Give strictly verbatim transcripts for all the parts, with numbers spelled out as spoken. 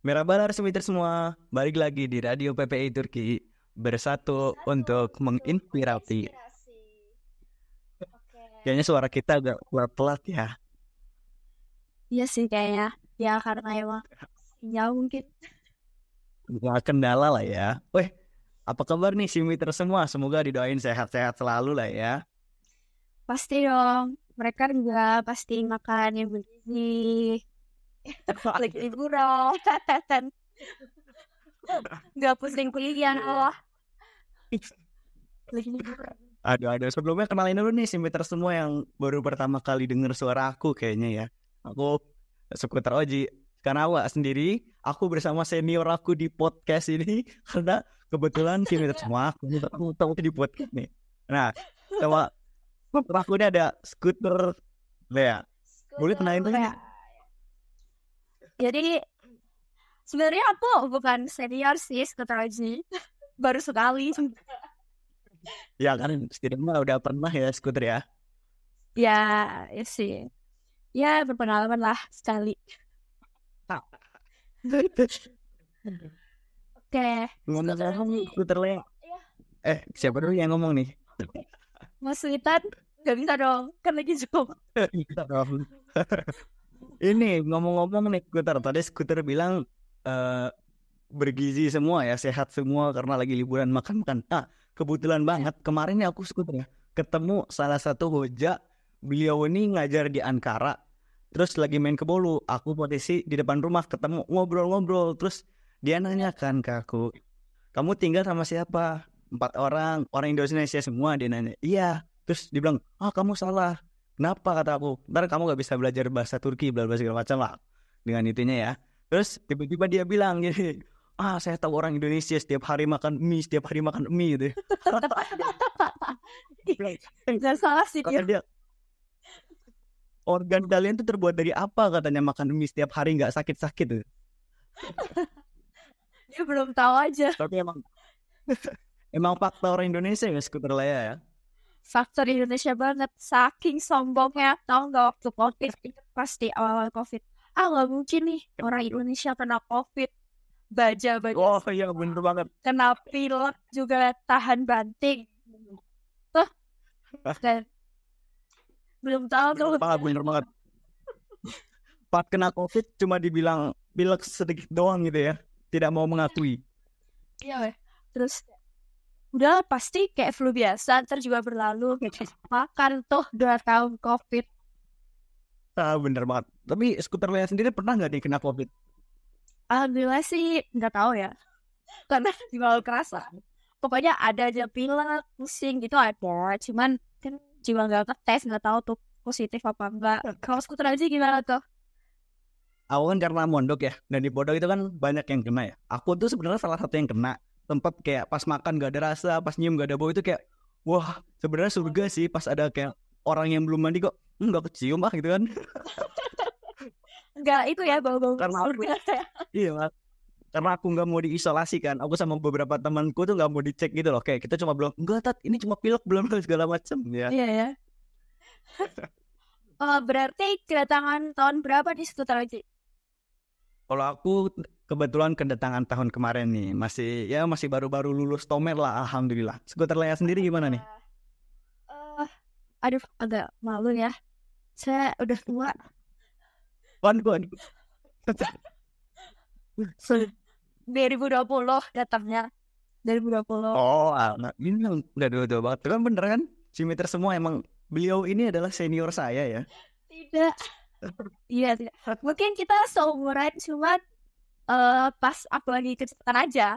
Merhabalar semiter semua, balik lagi di Radio P P I Turki bersatu untuk menginspirasi. Kayaknya suara kita agak pelat-pelat ya. Iya sih kayaknya, ya karena emang sinyal mungkin. Nggak kendala lah ya. Weh, apa kabar nih semiter semua? Semoga didoain sehat-sehat selalu lah ya. Pasti dong, mereka juga pasti makan yang bergizi. Lagi liburan, nggak pusing kuliah Allah. Lagi liburan. Aduh, aduh. Sebelumnya kenalin dulu nih semiter semua yang baru pertama kali denger suara aku kayaknya ya. Aku Skuter Oji. Karena awak sendiri, aku bersama senior aku di podcast ini karena kebetulan semiter semua aku aku tahu di podcast nih. Nah, sama aku ini ada Skuter Lea. Boleh kenalin dulu? Jadi sebenarnya aku bukan senior sih, Skuter Oji. Baru sekali. Ya kan, setidaknya udah pernah ya skuter ya. Ya, ya sih. Ya berpengalaman lah sekali. Oke. Ngomong-ngomong skuter Lea. Eh, siapa dulu yang ngomong nih? Mas Witan, gak bisa dong, kan lagi Zoom. Ini ngomong-ngomong nih skuter, tadi skuter bilang uh, bergizi semua ya, sehat semua karena lagi liburan makan-makan. Nah, kebetulan banget kemarin nih aku skuter ya ketemu salah satu hoja. Beliau ini ngajar di Ankara, terus lagi main ke Bolu. Aku posisi di depan rumah, ketemu ngobrol-ngobrol, terus dia nanyakan ke aku, kamu tinggal sama siapa? Empat orang, orang Indonesia semua. Dia nanya, iya. Terus dia bilang, ah kamu salah. Kenapa, kata aku? Ntar kamu gak bisa belajar bahasa Turki, bla-bla segala macam lah. Dengan itunya ya. Terus tiba-tiba dia bilang gini, ah saya tahu orang Indonesia setiap hari makan mie, setiap hari makan mie gitu. Jangan salah sih dia. dia. Organ kalian tuh terbuat dari apa, katanya makan mie setiap hari gak sakit-sakit tuh. Dia belum tahu aja. Tapi emang emang fakta orang Indonesia ya skuter Lea ya. Faktor Indonesia banget, saking sombongnya. Tahu nggak waktu COVID, pasti awal-awal COVID, ah nggak mungkin nih orang Indonesia kena COVID, baja-baja. Oh iya bener banget. Kena pilek juga tahan banting. Tuh, dan belum tahu tuh. Bener banget, bener banget. Pas kena COVID cuma dibilang pilek sedikit doang gitu ya, tidak mau mengakui. Iya weh. Terus udah pasti kayak flu biasa, ntar juga berlalu. Makan tuh dua tahun COVID. Ah bener banget. Tapi skuter Lea sendiri pernah nggak nih kena COVID? Alhamdulillah sih nggak tahu ya, karena juga kerasa. Pokoknya ada aja pilek, pusing gitu ada. Cuman kan juga nggak ngetes, nggak tahu tuh positif apa enggak. Kalau skuter aja gimana tuh? Aku kan karena mondok ya, dan di pondok itu kan banyak yang kena ya. Aku tuh sebenarnya salah satu yang kena. Tempat kayak pas makan gak ada rasa, pas nyium gak ada bau, itu kayak wah sebenarnya surga sih. Pas ada kayak orang yang belum mandi kok nggak kecium ah gitu kan. Enggak itu ya bau-bau Karena aku, surga. iya mas. Karena aku nggak mau diisolasi kan, aku sama beberapa temanku tuh nggak mau dicek gitu loh. Kayak kita cuma bilang enggak tat, ini cuma pilek belum segala macam ya. Iya ya. Oh, berarti kedatangan tahun berapa di skuter aja? Kalau aku kebetulan kedatangan tahun kemarin nih, masih ya masih baru-baru lulus Tomer lah, alhamdulillah. Skuter Lea sendiri gimana nih? Uh, aduh, agak malu ya. Saya udah tua. Wan, wan. dua ribu dua puluh datangnya. dua ribu dua puluh. Oh, anak ini udah dua-dua banget. Kan bener kan? Simiter semua emang beliau ini adalah senior saya ya. Tidak. Iya, tidak. Mungkin kita seumuran, cuman uh, pas aku lagi kecepatan aja.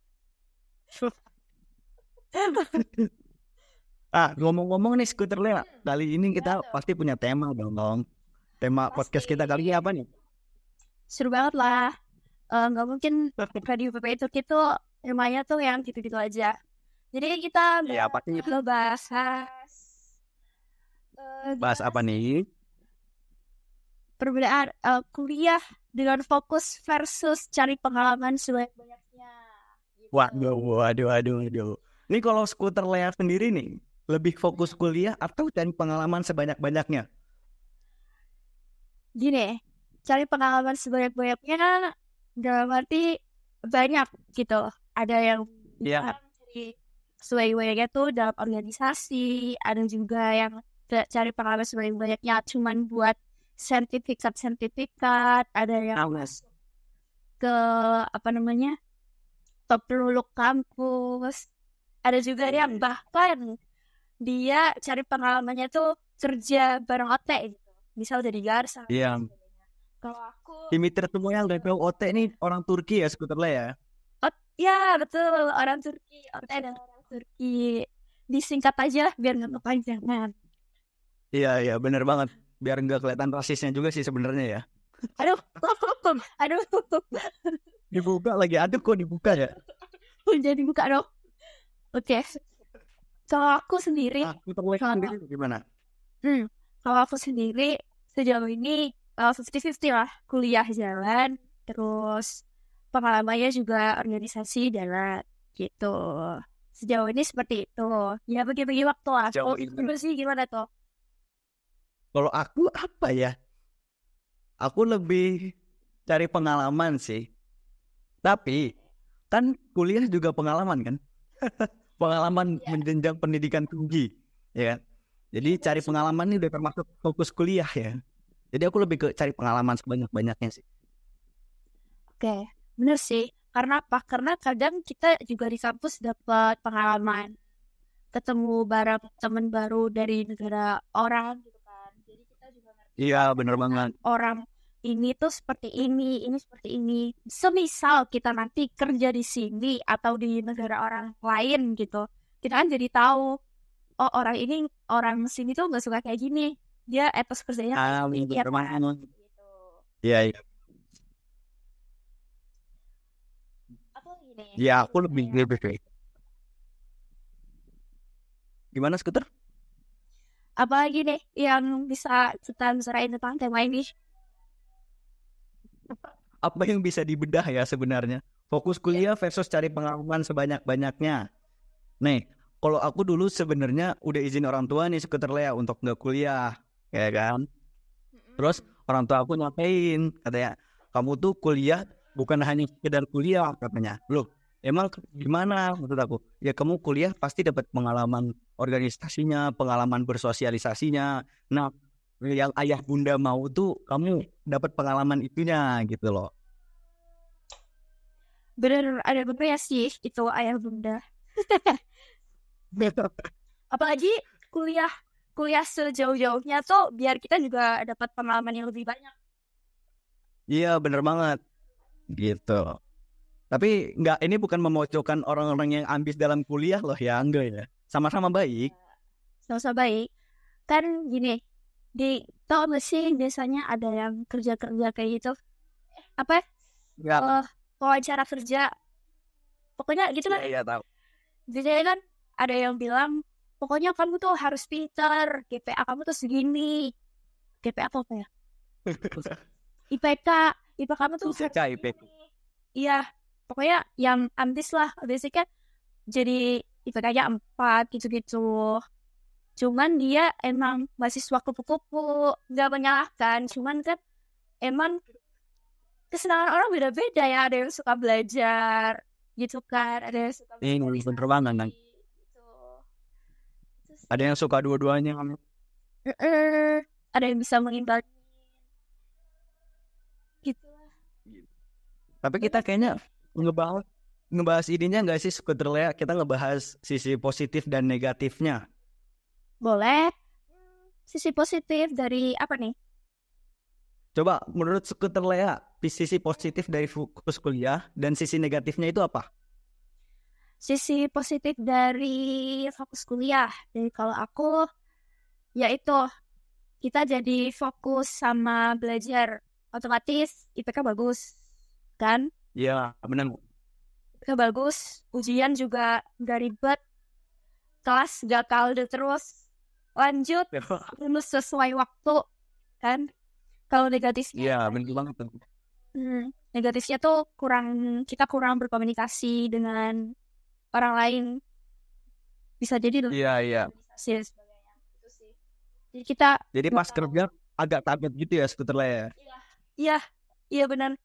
Ah, ngomong-ngomong nih skuter Lea, kali ini kita pasti punya tema dong, dong. Tema pasti. Podcast kita kali ini apa nih? Seru banget lah. Uh, gak mungkin Radio P P I Turki itu temanya tuh yang gitu-gitu aja. Jadi kita ya, pasti bahas uh, bahas apa nih? Perbedaan uh, kuliah dengan fokus versus cari pengalaman sebanyak-banyaknya. Gitu. Waduh, waduh, waduh, waduh. Ini kalau skuter Lea sendiri nih, lebih fokus kuliah atau cari pengalaman sebanyak-banyaknya? Gini, cari pengalaman sebanyak-banyaknya dalam arti banyak gitu. Ada yang Iya. cari sesuai-sesuainya tuh dalam organisasi, ada juga yang ca- cari pengalaman sebanyak-banyaknya cuman buat sertifikat-sertifikat, ada yang Awas. ke apa namanya top luluk kampus, ada juga yang bahkan dia cari pengalamannya tuh kerja bareng O T gitu, misal jadi garsa. Iya. Kalau aku, Dimitri semua yang D P O T nih orang Turki ya Skuterlea ya. oh, ya betul, orang Turki, O T dan orang Turki. Disingkat aja biar nggak kepanjangan. Iya iya bener banget. Biar nggak kelihatan rasisnya juga sih sebenarnya ya. Aduh, aduh, Dibuka lagi, aduh kok dibuka ya. jadi buka dong. Oke, kalau aku sendiri, Aku terlihat sendiri gimana? hmm, kalau aku sendiri sejauh ini uh, fifty fifty lah, kuliah jalan, terus pengalamannya juga organisasi jalan gitu. Sejauh ini seperti itu. Ya bagi-bagi waktu lah. Sejauh Kalau ini. itu sih gimana tuh? Kalau aku apa ya? Aku lebih cari pengalaman sih. Tapi kan kuliah juga pengalaman kan? Pengalaman Ya. menjenjang pendidikan tinggi, ya kan? Jadi cari pengalaman ini udah termasuk fokus kuliah ya. Jadi aku lebih ke cari pengalaman sebanyak-banyaknya sih. Oke, bener sih. Karena apa? Karena kadang kita juga di kampus dapat pengalaman, ketemu bareng teman baru dari negara orang gitu kan. Jadi kita juga ngerti Iya bener banget. orang ini tuh seperti ini, ini seperti ini. Semisal kita nanti kerja di sini atau di negara orang lain gitu, kita kan jadi tahu, oh orang ini, orang sini tuh nggak suka kayak gini. Dia etos kerjanya kayak Ah gini, bener ya kan? banget. Gitu. Iya iya. Apa lagi nih? Ya aku lebih lebih kayak. Gimana Skuter? Apa lagi nih yang bisa kita bicarain tentang tema ini? Apa yang bisa dibedah ya sebenarnya? Fokus kuliah versus cari pengalaman sebanyak-banyaknya. Nih, kalau aku dulu sebenarnya udah izin orang tua nih Skuterlea untuk nggak kuliah, ya kan? Terus orang tua aku nyampein, katanya, kamu tuh kuliah bukan hanya sekedar kuliah, katanya. Loh, emang gimana? Maksud aku, ya kamu kuliah pasti dapat pengalaman organisasinya, pengalaman bersosialisasinya. Nah, yang ayah bunda mau tuh kamu dapat pengalaman itunya gitu loh. Bener, ada bener ya sih itu ayah bunda. Apalagi kuliah kuliah sejauh-jauhnya tuh biar kita juga dapat pengalaman yang lebih banyak. Iya bener banget gitu. Tapi nggak, ini bukan memojokkan orang-orang yang ambis dalam kuliah loh ya, enggak ya. Sama-sama baik. Sama-sama baik. Kan gini, di tau gak sih biasanya ada yang kerja-kerja kayak gitu. Apa? Ya. Uh, wawancara kerja. Pokoknya gitu kan. Iya, iya tahu. Biasanya kan ada yang bilang, pokoknya kamu tuh harus pintar, G P A kamu tuh segini. G P A apa ya? I P K, I P K kamu tuh I P K, harus I P K. segini. Iya, pokoknya yang ambis lah. Biasanya kan jadi I P K-nya empat gitu-gitu. Cuman dia emang mahasiswa kupu-kupu, nggak menyalahkan. Cuman kan emang kesenangan orang beda-beda ya. Ada yang suka belajar gitu kan, ada yang suka Ini bener banget kan. gitu. Ada yang suka dua-duanya. Uh-uh. Ada yang bisa mengimbangi gitu lah. Tapi kita kayaknya ngebahas ngebahas ininya nggak sih Skuterlea? Kita ngebahas sisi positif dan negatifnya. Boleh. Sisi positif dari apa nih? Coba menurut Skuterlea, sisi positif dari fokus kuliah dan sisi negatifnya itu apa? Sisi positif dari fokus kuliah. Jadi kalau aku, yaitu kita jadi fokus sama belajar. Otomatis I P K bagus, kan? Iya, benar. I P K bagus, ujian juga gak ribet, kelas gak kalde terus, lanjut, lulus sesuai waktu, kan? Kalau negatifnya, iya benar banget. Hmm, negatifnya tuh kurang, kita kurang berkomunikasi dengan orang lain. Bisa jadi loh. Iya, iya. Dan sebagainya. Itu sih. Jadi kita Jadi pas kerja agak kaget gitu ya Skuterlea. Iya, iya benar.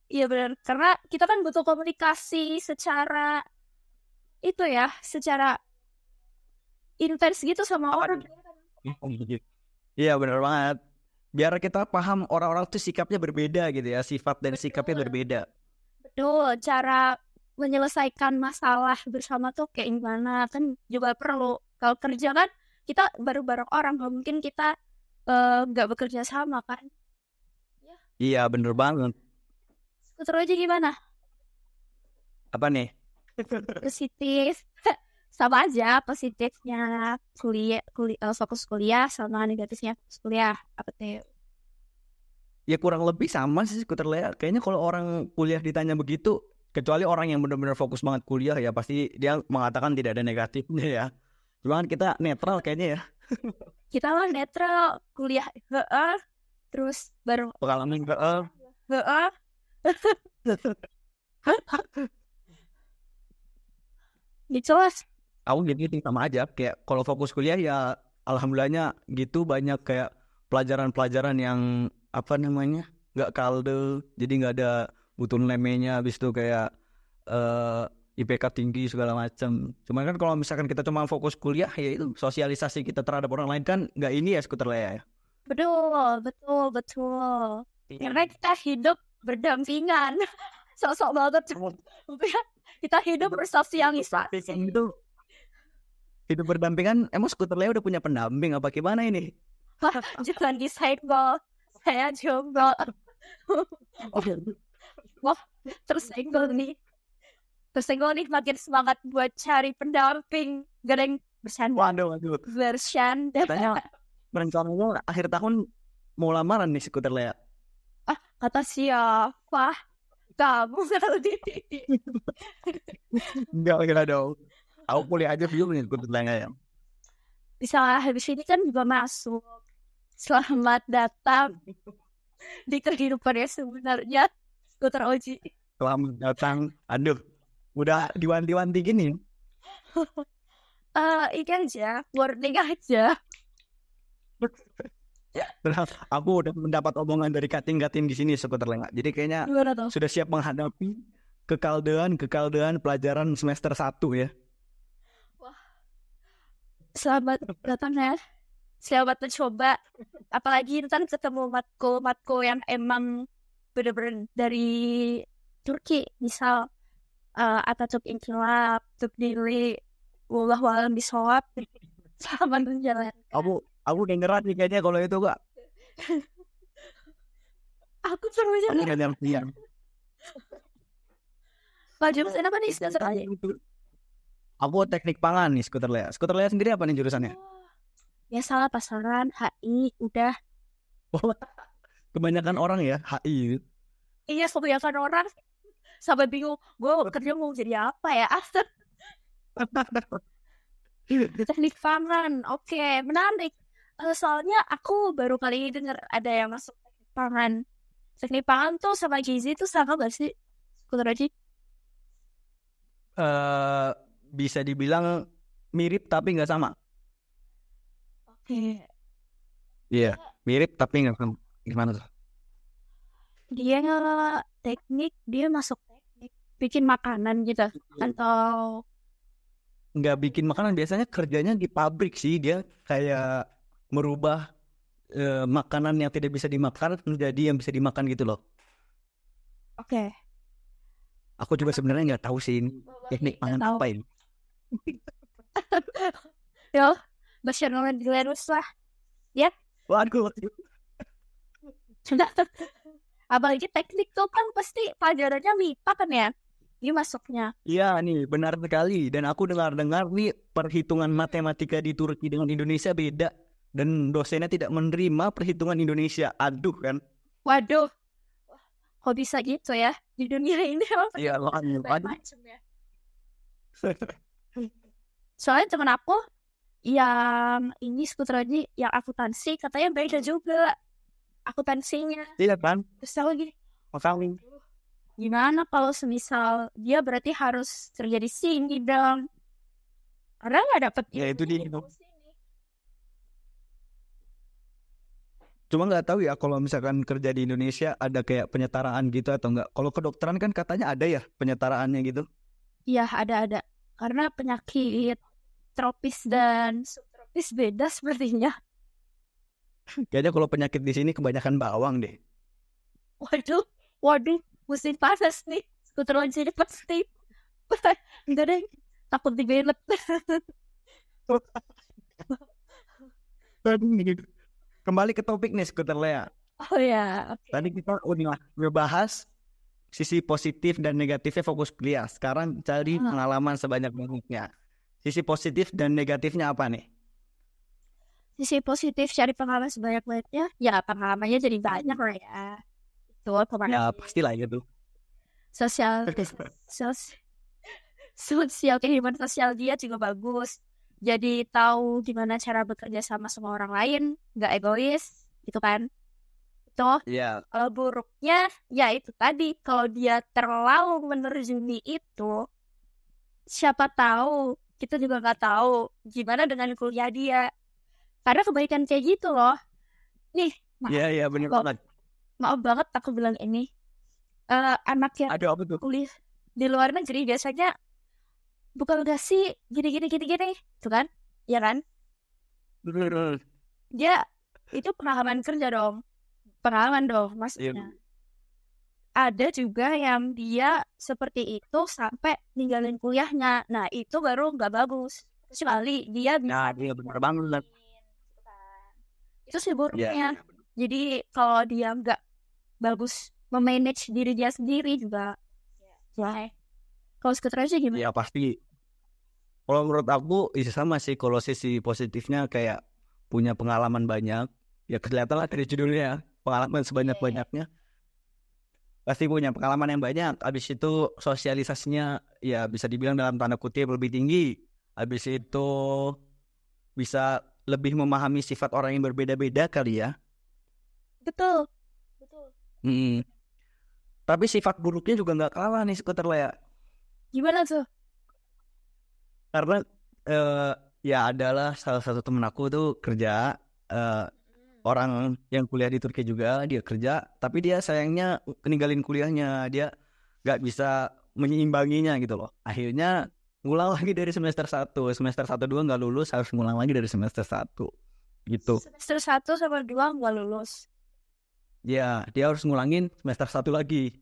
Iya benar, karena kita kan butuh komunikasi secara itu ya, secara intens gitu sama orang. Iya benar banget. Biar kita paham orang-orang tuh sikapnya berbeda gitu ya, sifat dan sikapnya Betul. berbeda. Betul, cara menyelesaikan masalah bersama tuh kayak gimana kan juga perlu. Kalau kerja kan kita bareng-bareng orang, nggak mungkin kita eh, nggak bekerja sama kan. Iya bener banget. Skuter aja gimana? Apa nih? Positif. Sama aja positifnya kuliah, kuliah fokus kuliah sama negatifnya fokus kuliah. Apa tuh? Ya kurang lebih sama sih skuter Lea. Kayaknya kalau orang kuliah ditanya begitu, kecuali orang yang benar-benar fokus banget kuliah ya pasti dia mengatakan tidak ada negatifnya ya. Cuma kan kita netral kayaknya ya. Kita lah netral kuliah, heeh. Terus baru Pengalaman ke eh, heeh. Gitu lah. aku gitu sih sama aja. Kayak kalau fokus kuliah ya alhamdulillahnya gitu banyak kayak pelajaran-pelajaran yang apa namanya nggak kalde, jadi nggak ada butuh lemenya. Habis itu kayak eh, I P K tinggi segala macam. Cuman kan kalau misalkan kita cuma fokus kuliah ya itu sosialisasi kita terhadap orang lain kan nggak ini ya skuter Lea ya. Betul, betul, betul. Karena kita hidup berdampingan. Sok-sok banget. Kita hidup bersosialisasi. Itu hidup berdampingan. Emang skuter Lea udah punya pendamping apa gimana ini? Wah, jangan disenggol. Saya jomblo. Wah, tersenggol nih. Tersenggol nih makin semangat buat cari pendamping. Gak ada yang bercanda. Waduh, waduh. Bercanda. Katanya rencananya akhir tahun mau lamaran nih skuter Lea. Ah, kata siapa? Kamu kali. Enggak, enggak dong. Aku kuliah aja belum nih skuter Lea ya. Bisa habis ini kan juga masuk. Selamat datang di kehidupan yang sebenarnya skuter Oji. Selamat datang. Aduh, udah diwanti-wanti gini. Eh, ini aja, warning aja. Aku udah mendapat omongan dari kating-kating di sini skuter Lea. Jadi kayaknya Gimana tuh? sudah siap menghadapi kekaldean-kekaldean pelajaran semester satu ya. Selamat datang ya. Selamat mencoba. Apalagi ntar ketemu matkul-matkul yang emang bener-bener dari Turki. Misal uh, Atatürk Inkılap, Türk Dili, Wallahu a'lam bishawab. Selamat menjalankan. Aku aku dengeran nih kayaknya kalau itu Kak. Aku perlu Aku jalan. dengeran dia. Pak jurusan apa nih? Sudah serah. Aku teknik pangan nih skuter Lea. Skuter Lea sendiri apa nih jurusannya? Ya salah pasaran, H I, udah. Oh, kebanyakan orang ya H I. Iya, kebanyakan orang sampai bingung, gue kerja mau jadi apa ya? After teknik pangan, oke, okay, menarik. Uh, soalnya aku baru kali ini dengar ada yang masuk teknik pangan. Teknik pangan tuh sama gizi tuh sama gak sih? Skuter aja. Uh, bisa dibilang mirip tapi nggak sama. Oke. Okay. Iya, yeah, mirip tapi nggak sama. Gimana tuh? Dia teknik, dia masuk teknik bikin makanan gitu atau nggak bikin makanan, biasanya kerjanya di pabrik sih. Dia kayak merubah uh, makanan yang tidak bisa dimakan menjadi yang bisa dimakan gitu loh. Oke. Okay. Aku juga sebenarnya nggak tahu sih ini teknik pangan apa ini. Yo, bahasa Indonesia di Lerus lah, ya. Waduh. Sudah. Apalagi teknik tuh kan pasti pelajarannya M I P A kan ya? Ini masuknya. Iya nih, benar sekali. Dan aku dengar-dengar nih perhitungan matematika di Turki dengan Indonesia beda. Dan dosennya tidak menerima perhitungan Indonesia. Aduh kan. Waduh. Kok bisa gitu ya? Di dunia ini emang iya, macam ya. Soalnya teman aku yang ini skuter aja yang akuntansi katanya beda juga akuntansinya. Iya kan? Terus lagi Makanya gimana kalau semisal dia berarti harus kerja di sini dong, karena nggak dapet ya itu dia itu. Cuma nggak tahu ya kalau misalkan kerja di Indonesia ada kayak penyetaraan gitu atau enggak. Kalau kedokteran kan katanya ada ya penyetaraannya gitu. Iya, ada-ada. Karena penyakit tropis dan subtropis beda sepertinya. Kayaknya kalau penyakit di sini kebanyakan bawang deh. Waduh, waduh, musim panas nih. Skuter loncat ini pasti. Enggak deh, takut dibelet. Kembali ke topik nih skuter Lea. Oh ya, oke. Tadi kita udah ngebahas sisi positif dan negatifnya fokus kuliah. Sekarang cari Ah. pengalaman sebanyak-banyaknya. Sisi positif dan negatifnya apa nih? Sisi positif cari pengalaman sebanyak-banyaknya, ya pengalamannya jadi banyak lah ya. Itu Ya pengalaman pastilah gitu. sosial, sos, sosial kehidupan sosial dia juga bagus. Jadi tahu gimana cara bekerja sama sama orang lain, nggak egois, gitu kan? Itu Iya. kalau buruknya, ya itu tadi, kalau dia terlalu menerjuni itu, siapa tahu kita juga nggak tahu gimana dengan kuliah dia. Karena kebaikan kayak gitu loh. Nih, maaf, Iya, iya bener maaf, banget. maaf banget aku bilang ini. Eh, anak yang Ada apa tuh? kuliah di luar negeri biasanya bukan gak sih gini gini gini gini, tuh kan? Ya kan? Dia itu pengalaman kerja dong, pengalaman dong, Iya. maksudnya. Ada juga yang dia seperti itu sampai ninggalin kuliahnya. Nah itu baru nggak bagus. Kecuali dia Nah, bisa iya bener banget. gitu kan. Itu sih buruknya. Iya. Jadi kalau dia nggak bagus memanage diri dia sendiri juga, ya. Kalau skuter aja gimana? Ya pasti. Kalau menurut aku isi sama sih. Kalau sisi positifnya kayak punya pengalaman banyak. Ya kelihatan lah dari judulnya. Pengalaman sebanyak-banyaknya. Pasti punya pengalaman yang banyak. Habis itu sosialisasinya ya bisa dibilang dalam tanda kutip lebih tinggi. Habis itu bisa lebih memahami sifat orang yang berbeda-beda kali ya. Betul, betul. Hmm. Tapi sifat buruknya juga nggak kalah nih skuter Lea. Gimana tuh? Karena eh, ya adalah salah satu temen aku tuh kerja eh, orang yang kuliah di Turki juga, dia kerja, tapi dia sayangnya ninggalin kuliahnya, dia nggak bisa menyeimbanginya gitu loh. Akhirnya ngulang lagi dari semester satu, semester satu dua nggak lulus, harus ngulang lagi dari semester satu gitu. Semester satu sama dua nggak lulus. Ya, dia harus ngulangin semester satu lagi.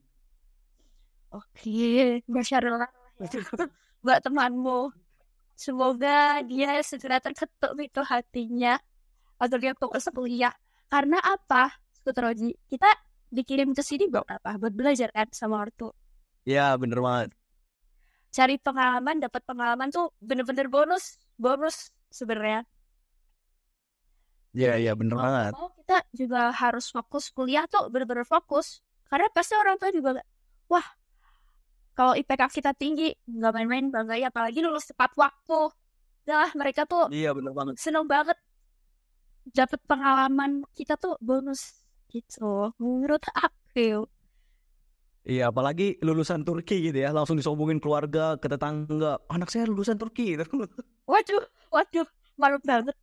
Oke, masyaallah ya. Buat temanmu, semoga dia segera terketuk itu hatinya atau dia fokus kuliah. Karena apa, Skuter Oji? Kita dikirim ke sini buat apa? Buat belajar kan sama ortu. Ya, bener banget. Cari pengalaman, dapat pengalaman tuh bener-bener bonus, bonus sebenarnya. Ya, ya bener banget. Oh, kita juga harus fokus kuliah tuh bener-bener fokus. Karena pasti orang tua juga, wah, kalau I P K kita tinggi, nggak main-main bangga ya, apalagi lulus tepat waktu. Nah, mereka tuh Iya bener banget. seneng banget dapat pengalaman, kita tuh bonus gitu. Menurut aku. Iya, apalagi lulusan Turki gitu ya, langsung disombongin keluarga, ke tetangga, anak saya lulusan Turki gitu. Waduh, waduh, malu banget.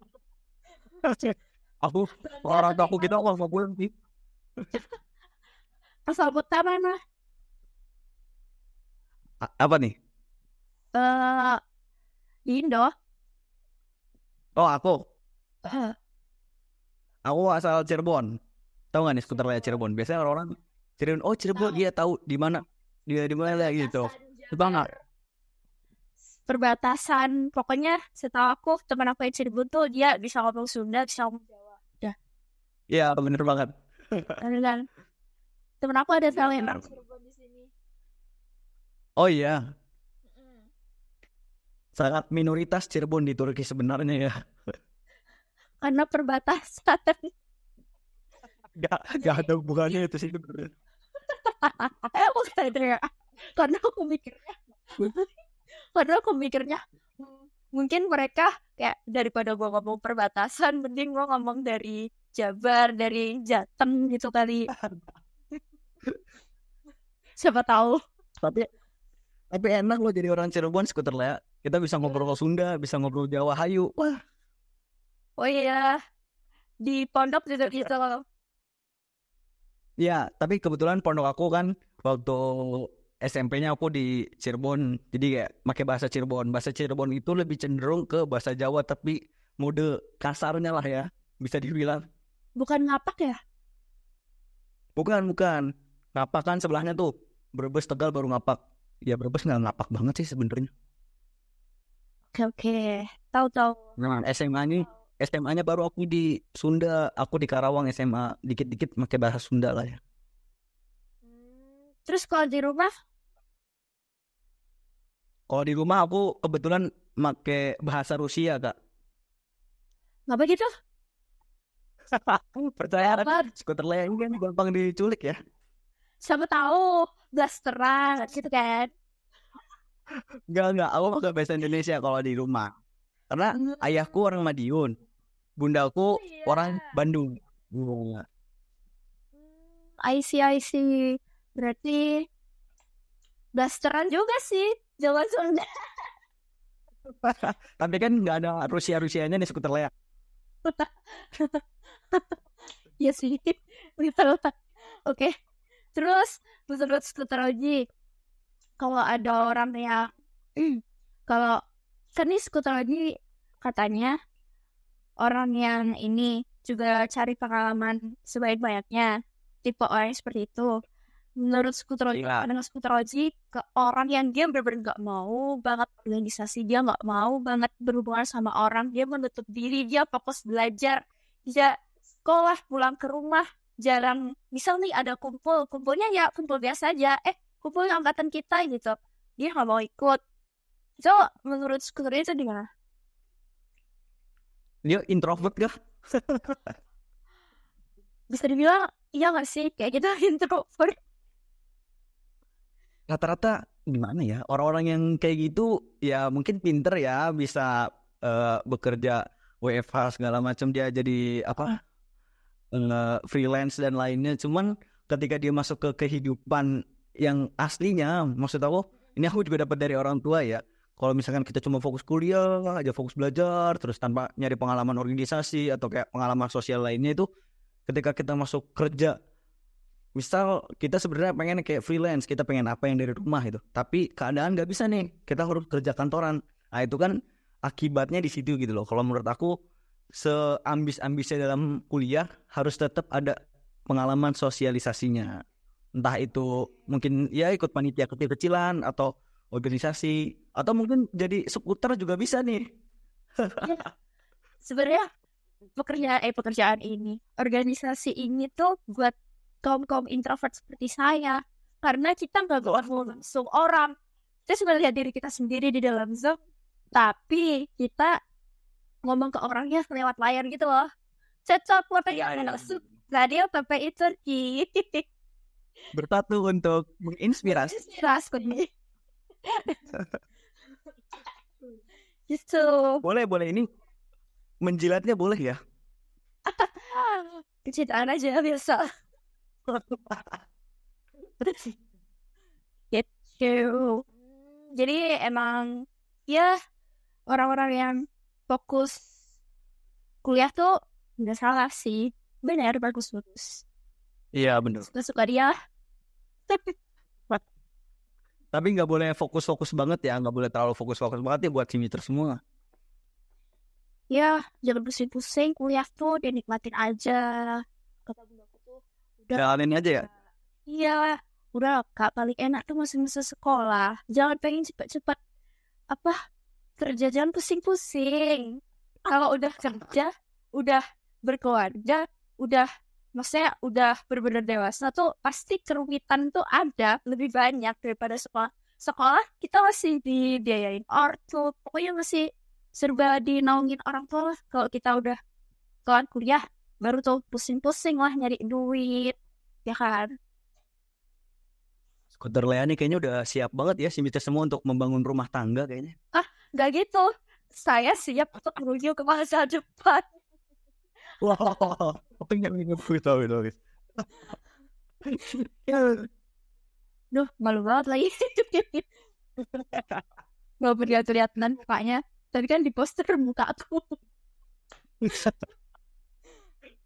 Aku orang tua aku kita orang pulang sih. Asal kota mana? A- apa nih? Eh, di Indo. Oh aku, Eh, aku asal Cirebon. Tahu nggak nih skuter Lea Cirebon? Biasanya orang-orang Cirebon, oh Cirebon dia tahu di mana, dia di mana lah gitu. Banget. Perbatasan, pokoknya setahu aku teman aku yang Cirebon tuh dia bisa ngomong Sunda, bisa ngomong Jawa. Dah. Iya bener banget. Dan temen aku ada salah yang orang Cirebon di sini. Oh iya, sangat minoritas Cirebon di Turki sebenarnya ya. Karena perbatasan. Gak, gak ada hubungannya itu sih sebenarnya. Eh, bukan ada ya. Karena aku mikirnya, karena aku mikirnya hmm, mungkin mereka kayak daripada gua ngomong perbatasan, mending gua ngomong dari Jabar, dari Jateng gitu kali. Siapa tahu. Tapi tapi enak loh jadi orang Cirebon skuter Lea. Kita bisa ngobrol Sunda, bisa ngobrol Jawa Hayu. Wah, Oh iya, di pondok gitu gitu. Ya, tapi kebetulan pondok aku kan waktu S M P-nya aku di Cirebon. Jadi kayak pakai bahasa Cirebon. Bahasa Cirebon itu lebih cenderung ke bahasa Jawa tapi mode kasarnya lah ya, bisa dibilang. Bukan ngapak ya? Bukan, bukan. Ngapak kan sebelahnya tuh. Brebes, Tegal baru ngapak. Ya Brebes nggak ngapak banget sih sebenarnya. Oke oke, tahu tahu. Nah, S M A-nya S M A-nya baru aku di Sunda, aku di Karawang S M A. Dikit-dikit pakai bahasa Sunda lah ya. Terus kalau di rumah? Kalau di rumah aku kebetulan pakai bahasa Rusia, Kak. Nggak begitu? Percaya Apa? kan? Skuter layang kan gampang diculik ya. Siapa tahu blasteran gitu kan? Enggak, enggak. Aku pakai bahasa Indonesia kalau di rumah. Karena Hmm. ayahku orang Madiun. Bundaku Oh, iya. orang Bandung. Iya. I see, I see. Berarti blasteran juga sih Jawa Sunda. Tapi kan nggak ada Rusia-Rusianya nih skuter layang. Iya sih. Betul. Oke. Terus menurut skuter Oji, kalau ada orang yang kalau kan nih skuter Oji katanya orang yang ini juga cari pengalaman sebaik-banyaknya, tipe orang seperti itu. Menurut skuter Oji, Iya. pandangan skuter Oji ke orang yang dia benar-benar nggak mau banget organisasi, dia nggak mau banget berhubungan sama orang, dia menutup diri, dia fokus belajar, dia sekolah pulang ke rumah jarang. Misal nih ada kumpul, kumpulnya ya kumpul biasa aja, eh kumpul angkatan kita gitu, dia nggak mau ikut. So menurut skuter itu gimana? Dia introvert kah? Bisa dibilang iya nggak sih kayak gitu introvert? Rata-rata gimana ya? Orang-orang yang kayak gitu ya mungkin pinter ya, bisa eh, bekerja W F H segala macam, dia jadi apa? eh, freelance dan lainnya. Cuman ketika dia masuk ke kehidupan yang aslinya, maksud aku, ini aku juga dapat dari orang tua ya. Kalau misalkan kita cuma fokus kuliah aja, fokus belajar, terus tanpa nyari pengalaman organisasi atau kayak pengalaman sosial lainnya, itu ketika kita masuk kerja, misal kita sebenarnya pengen kayak freelance, kita pengen apa yang dari rumah itu, tapi keadaan nggak bisa nih, kita harus kerja kantoran. Nah itu kan akibatnya di situ gitu loh. Kalau menurut aku, seambis-ambisnya dalam kuliah harus tetap ada pengalaman sosialisasinya. Entah itu mungkin ya ikut panitia kecil-kecilan atau organisasi, atau mungkin jadi skuter juga bisa nih. Sebenarnya pekerjaan eh pekerjaan ini, organisasi ini tuh buat kaum kaum introvert seperti saya, karena kita nggak ketemu langsung orang, kita cuma lihat diri kita sendiri di dalam Zoom, tapi kita ngomong ke orangnya lewat layar gitu loh. Cocok buat yang langsung radio sampai itu Bersatu untuk menginspirasi. inspirasi gitu. Boleh, boleh, ini menjilatnya boleh ya? Kecintaan aja biasa. Gitu. Jadi emang ya orang-orang yang fokus kuliah tuh nggak salah sih, benar, bagus-bagus, Iya bener. suka-suka dia. Tapi nggak boleh fokus-fokus banget ya, nggak boleh terlalu fokus-fokus banget ya buat simiter semua. Ya jangan pusing-pusing, kuliah tuh dinikmatin aja, kata bundaku tuh. Udah, Jalanin aja ya. iya udah kak, paling enak tuh masa-masa sekolah, jangan pengen cepet-cepet apa kerja, jangan pusing-pusing. Kalau udah kerja, udah berkeluarga, udah maksudnya udah benar-benar dewasa tuh pasti kerumitan tuh ada lebih banyak daripada sekolah. Sekolah kita masih dibiayain ortu, pokoknya masih serba dinaungin orang tua lah. Kalau kita udah kelar kuliah, baru tuh pusing-pusing lah nyari duit, ya kan? Skuter Lea nih kayaknya udah siap banget ya simiter semua untuk membangun rumah tangga kayaknya. Gak gitu, saya siap untuk menuju ke masa depan. Wah, aku nggak ngerti tahu itu. Duh, malu banget lagi. Gak perlihat-lihatan mukanya. Tadi kan di poster muka aku.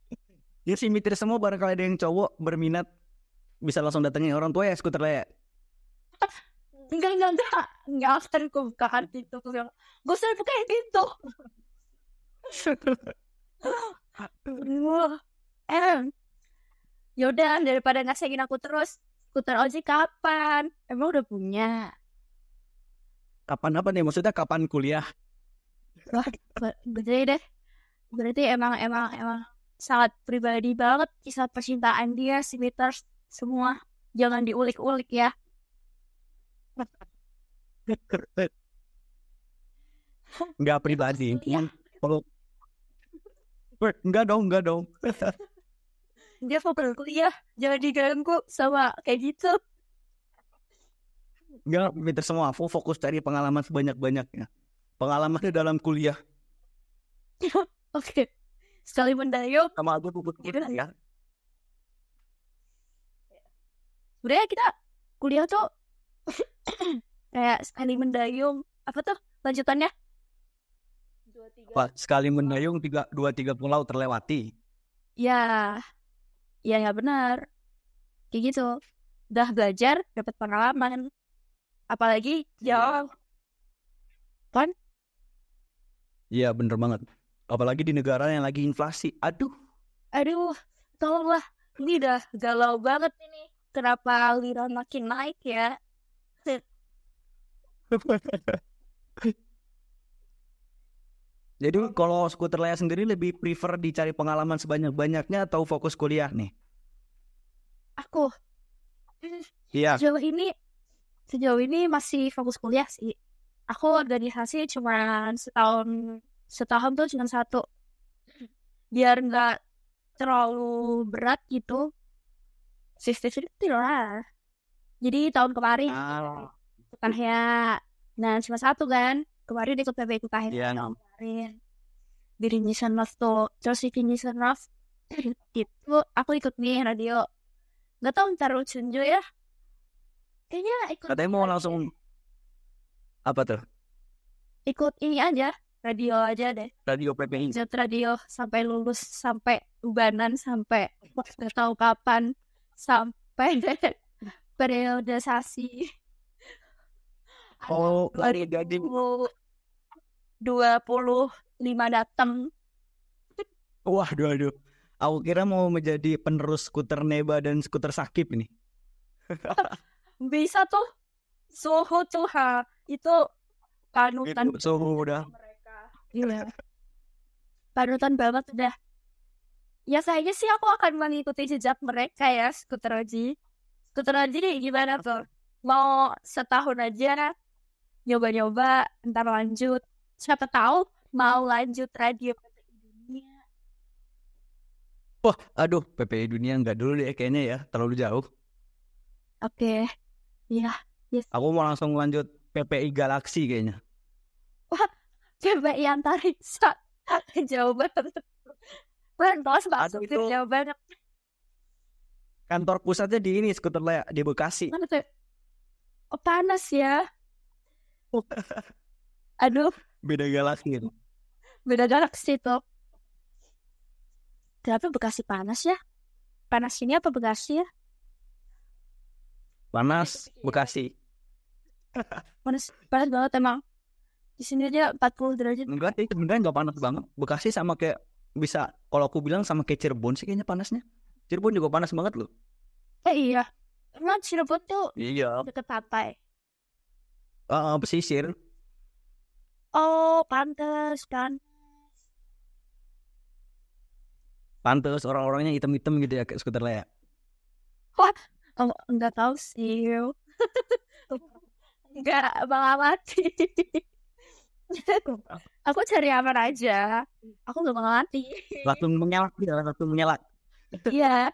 Ya sih mitir semua, barangkali ada yang cowok berminat bisa langsung datengin orang tua ya skuter Lea. Enggak, enggak, enggak. Enggak akan ku bukakan pintu. Gue bilang, gue sudah bukain pintu. Aduh. Eh, yaudah daripada ngasengin aku terus. Skuter Oji kapan? Emang udah punya? Kapan apa nih? Maksudnya kapan kuliah? Wah, ber- berarti deh. Berarti emang, emang, emang sangat pribadi banget kisah percintaan dia, si Peters, semua. Jangan diulik-ulik ya. Enggak pribadi. Kuliah. Kalau enggak dong, enggak dong. Dia fokus kuliah, jangan diganggu sama kayak gitu. Enggak, mitir semua. Aku fokus cari pengalaman sebanyak-banyaknya. Pengalamannya dalam kuliah. Oke, sekali mendayung. Sama aku fokus kuliah ya. Sebenarnya kita kuliah tuh kayak sekali mendayung. Apa tuh lanjutannya? Dua, tiga. Wah, sekali mendayung tiga, dua tiga pulau terlewati. Ya, ya nggak benar. Kayak gitu. Udah belajar, dapat pengalaman. Apalagi jauh. Kan? Iya bener banget. Apalagi di negara yang lagi inflasi. Aduh. Aduh, tolonglah. Ini udah galau banget ini. Kenapa lira makin naik ya? Jadi kalau skuter Lea sendiri lebih prefer dicari pengalaman sebanyak-banyaknya atau fokus kuliah nih? Aku Iya. sejauh ini sejauh ini masih fokus kuliah sih. Aku organisasi cuma setahun setahun tuh cuma satu. Biar nggak terlalu berat gitu. Fifty-fifty lah. Jadi tahun kemarin Ah, bukan ya. Nah cuma satu kan. Kemarin ikut P B I K K H iya. tahun kemarin. Di Rinjisan Love tuh. Terus di Rinjisan Love itu aku ikut nih radio. Gak tau ntar Chunju ya. Kayaknya ikut Katanya mau langsung apa tuh? ikut ini aja. Radio aja deh. Radio P P I. Ikut radio sampai lulus. Sampai ubanan. Sampai gak tahu kapan. Sampai periodisasi. Oh, lari jadi. dua puluh lima datang. Wah, aduh, aduh. Aku kira mau menjadi penerus skuter Neba dan skuter Sakip ini. Bisa tuh. Suhu tuh ha. Itu panutan Itu suhu udah. mereka. Iya. Panutan banget udah. Ya kayaknya sih aku akan mengikuti jejak mereka ya, skuter Oji. Skuter Oji nih gimana tuh? Mau setahun aja nyoba-nyoba, ntar lanjut. Siapa tahu mau lanjut radio P P I Dunia. Wah, aduh, P P I Dunia nggak dulu deh kayaknya ya, terlalu jauh. Oke. Iya, yes. Aku mau langsung lanjut P P I Galaksi kayaknya. Wah, coba yang antariksa. Jauh banget. Bantos Aduh, masuk itu- jauh banget. Kantor pusatnya di ini, skuter Lea di Bekasi. Mana tuh? Oh, panas ya. Aduh, Beda galaksi itu. beda galaksi tuh. Kenapa Bekasi panas ya? Panas ini apa Bekasi ya? Panas Bekasi. Panas, panas banget emang. Di sini aja empat puluh derajat. Enggak sih, sebenarnya nggak panas banget. Bekasi sama kayak bisa, kalau aku bilang sama kayak Cirebon sih kayaknya panasnya. Cirebon juga panas banget loh. Eh iya. Emang Cirebon tuh Iya. deket pantai. Uh, pesisir. Oh, pantes kan. Pantes orang-orangnya hitam-hitam gitu ya kayak skuter Lea. Oh, enggak tahu sih. Enggak mengamati. Aku cari aman aja. Aku enggak mengamati. Langsung menyalak dia, langsung menyalak. Iya.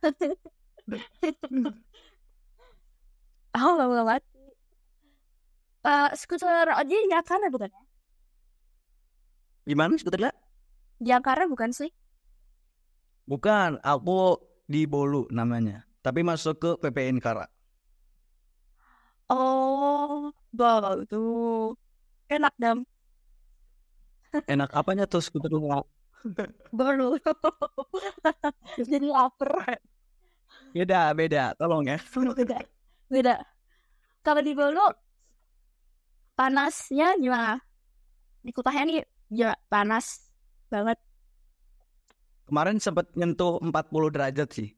Aku enggak mengamati. Uh, skuter Oji di Jakarta bukan? Gimana skuter Lea? Di Jakarta bukan sih? Bukan, aku di Bolu namanya. Tapi masuk ke P P I Nkara. Oh, bagus. Enak dam. Enak apanya tuh skuter Lea? Baru. Jadi lapar. Beda, beda. Tolong ya. Beda. Beda. Kalau di Bolu panasnya gimana? Di Kutahnya nih ya panas banget. Kemarin sempat nyentuh empat puluh derajat sih.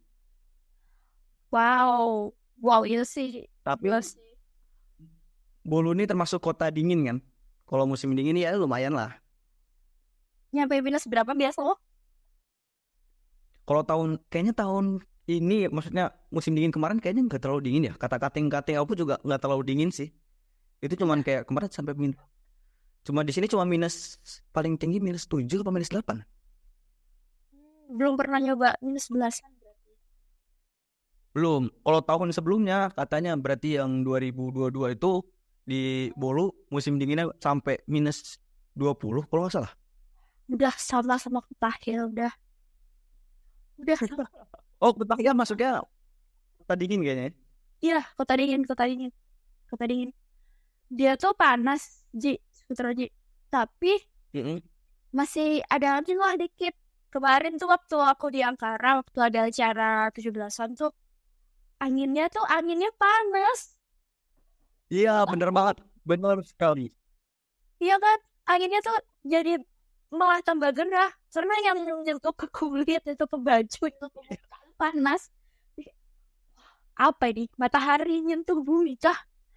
Wow. Wow, iya sih. Tapi Iya sih. Bolu ini termasuk kota dingin kan. Kalau musim dingin ya lumayan lah. Nyampe minus berapa biasa lo? Kalau tahun, kayaknya tahun ini, maksudnya musim dingin kemarin kayaknya nggak terlalu dingin ya. Kata kating-kating aku juga nggak terlalu dingin sih. Itu cuman kayak kemarin sampai min. Cuma di sini cuma minus, paling tinggi minus tujuh atau minus delapan. Belum pernah nyoba minus belasan berarti. Belum. Kalau tahun sebelumnya katanya berarti yang dua ribu dua puluh dua itu di Bolu musim dinginnya sampai minus dua puluh kalau nggak salah. Udah sama sama Kutahya udah. Udah. Oh, Kutahya masuknya kota dingin kayaknya. Iya, kota dingin, kota dingin. Kota dingin. Dia tuh panas, Ji, Skuter Ji. Tapi Mm-hmm. masih ada angin lah dikit. Kemarin tuh waktu aku di Ankara, waktu ada acara tujuh belasan tuh, anginnya tuh anginnya panas. Iya, bener banget. Bener sekali. Iya kan? Anginnya tuh jadi malah tambah gerah. Karena yang nyentuh ke kulit, itu ke baju, itu panas. Apa ini? Matahari nyentuh bumi kah?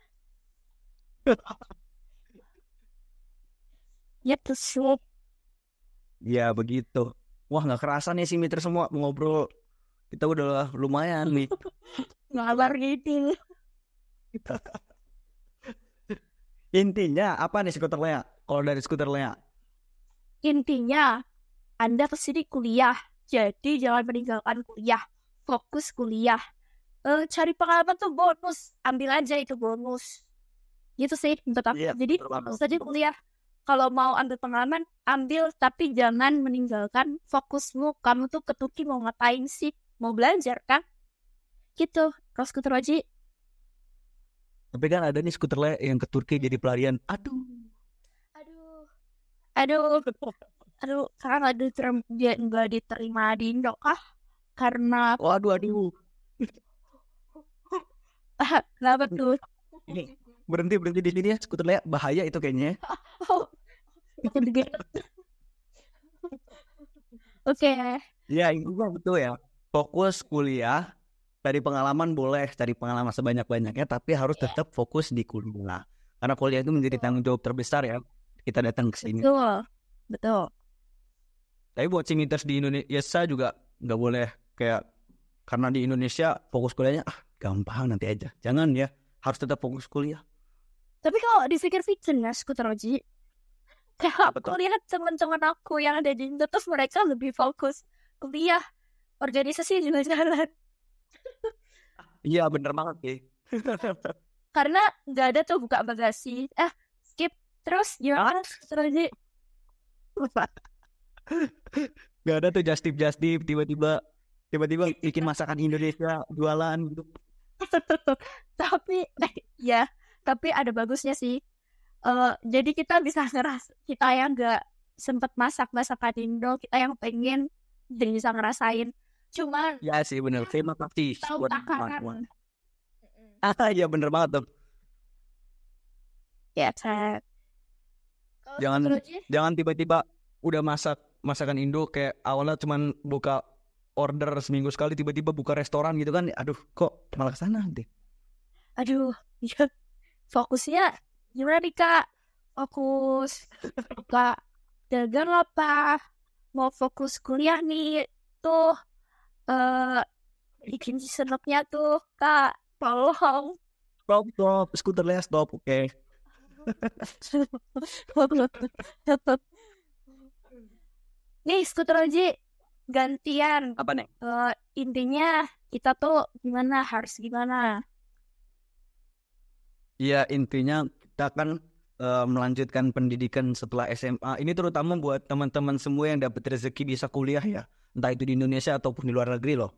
Ya tuh sih. Ya begitu. Wah, nggak kerasa nih si Mitra semua ngobrol. Kita udah lumayan nih. Ngabar gitu. Intinya apa nih skuter Lea? Kalau dari skuter Lea? Intinya, Anda kesini kuliah. Jadi jangan meninggalkan kuliah. Fokus kuliah. Eh, cari pengalaman tuh bonus. Ambil aja itu bonus. Gitu sih menurut aku. Iya, Jadi betul banget. fokus aja kuliah. Kalau mau ambil pengalaman, ambil. Tapi jangan meninggalkan fokusmu. Kamu tuh ke Turki mau ngapain sih? Mau belajar kan? Gitu. Kalau skuter Oji. Tapi kan ada nih skuter Lea yang ke Turki jadi pelarian. Aduh. Aduh. Aduh. Aduh. Karena nggak diterima, dia nggak diterima di Indo kah? Karena Waduh, aduh. kenapa tuh? Ini berhenti berhenti di sini ya skuter Lea, bahaya itu kayaknya. Oh, oke. Ya, intinya betul ya. Fokus kuliah, cari pengalaman boleh, cari pengalaman sebanyak-banyaknya, tapi harus tetap fokus di kuliah. Karena kuliah itu menjadi tanggung jawab terbesar ya. Kita datang ke sini. Betul. Betul. Tapi buat singiters di Indonesia juga nggak boleh kayak, karena di Indonesia fokus kuliahnya ah gampang nanti aja. Jangan ya, harus tetap fokus kuliah. Tapi kalau dipikir-pikir ya, skuter Oji, kayak Betul. aku lihat teman-teman aku yang ada di Indo, terus mereka lebih fokus kuliah, organisasi juga jalan. Iya bener banget sih. Karena nggak ada tuh buka bagasi. Eh, skip. Terus gimana skuter Oji? Gak ada tuh just tip just tip tiba-tiba tiba-tiba bikin masakan Indonesia jualan gitu. Tapi, eh, ya, tapi ada bagusnya sih. Uh, jadi kita bisa ngeras, kita yang nggak sempet masak masakan Indo, kita yang pengen jadi bisa ngerasain. Cuman Ya sih bener. Terima kasih tahu buat takaran. Ah iya bener banget tuh. Ya, Cak. Kalau Jangan skuter Oji, jangan tiba-tiba udah masak masakan Indo kayak awalnya cuman buka order seminggu sekali, tiba-tiba buka restoran gitu kan. Aduh, kok malah kesana nanti. aduh, ya, fokusnya gimana nih Kak? Fokus buka dagang apa? Mau fokus kuliah nih tuh, eh bikin senepnya tuh Kak, tolong. Stop, stop, skuter Lea stop, oke. Nih skuter Oji gantian. Apa nih? Eh, intinya kita tuh gimana, harus gimana? Ya intinya kita akan eh, melanjutkan pendidikan setelah S M A. Ini terutama buat teman-teman semua yang dapat rezeki bisa kuliah ya, entah itu di Indonesia ataupun di luar negeri loh.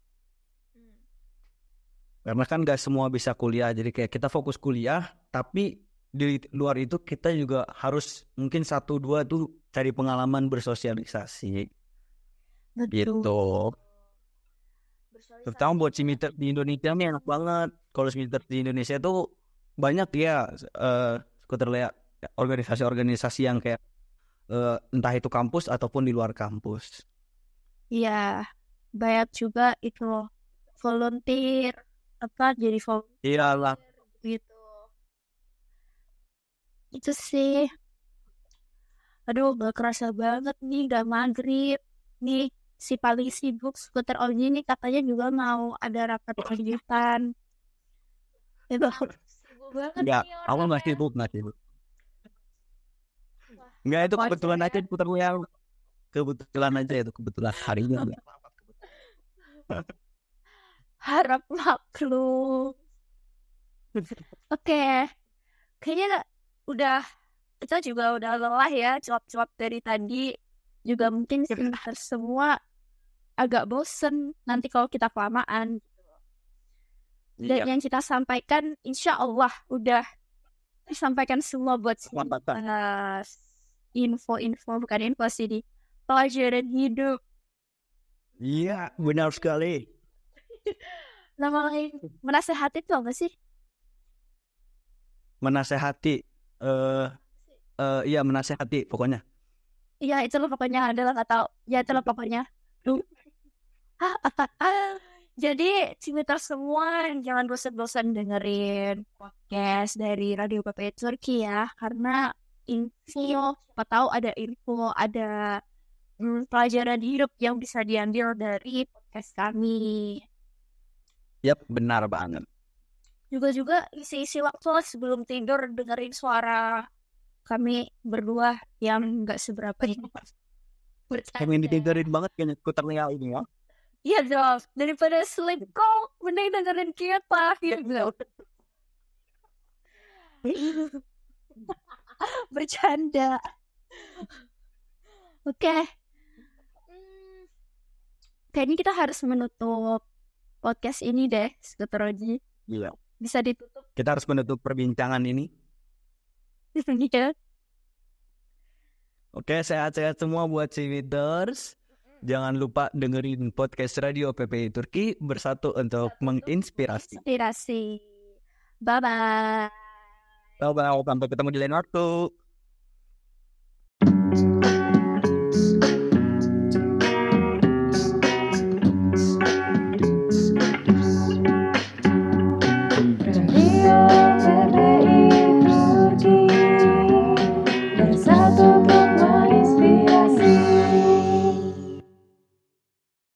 Karena kan gak semua bisa kuliah, jadi kayak kita fokus kuliah, tapi di luar itu kita juga harus mungkin satu dua tuh cari pengalaman bersosialisasi. Betul. Gitu. Terutama buat simiter di Indonesia nih enak banget. Kalau simiter di Indonesia tuh banyak ya uh, skuter liar organisasi-organisasi yang kayak uh, entah itu kampus ataupun di luar kampus. Iya, banyak juga itu volunteer apa jadi volunteer Iyalah. gitu. Itu sih. Aduh, gak kerasa banget nih udah maghrib. Nih si paling sibuk skuter Oji nih katanya juga mau ada rapat lanjutan. Itu sibuk banget Enggak, nih aku nggak orangnya. sibuk, nggak sibuk. Enggak, itu Wajar kebetulan ya. aja putar liar. Kebetulan aja itu, kebetulan harinya. Harap maklum. Oke, kayaknya udah kita juga udah lelah ya cuap-cuap dari tadi. Juga mungkin sebentar semua agak bosen nanti kalau kita kelamaan. Dan Iya. yang kita sampaikan insya Allah udah disampaikan semua buat Mantap. uh, info-info bukan info sih di pelajaran hidup. Iya, benar sekali. Nama lain menasehati itu apa sih? Menasehati, eh, uh, iya menasehati pokoknya. Iya itulah pokoknya adalah nggak tahu. Ya itulah pokoknya. Duh. Jadi cimiter semua jangan bosan-bosan dengerin podcast dari Radio P P I Turki ya, karena info, siapa tahu ada info, ada hmm, pelajaran hidup yang bisa diambil dari podcast kami. Yap, benar banget. Juga-juga isi-isi waktu lah sebelum tidur dengerin suara kami berdua yang nggak seberapa ini. Pengen ditidurin banget kayaknya skuter liar ini ya. Iya dong, daripada sleep call, mending dengerin kita gitu. Bercanda. Oke. Okay. Hmm, kayaknya kita harus menutup podcast ini deh, Skuter Oji. Iya. Bisa ditutup. Kita harus menutup perbincangan ini. Iya. Oke, sehat-sehat semua buat Cimiters. Jangan lupa dengerin podcast Radio P P I Turki bersatu untuk menginspirasi. Inspirasi. Bye-bye. Bye-bye, sampai ketemu di lain waktu.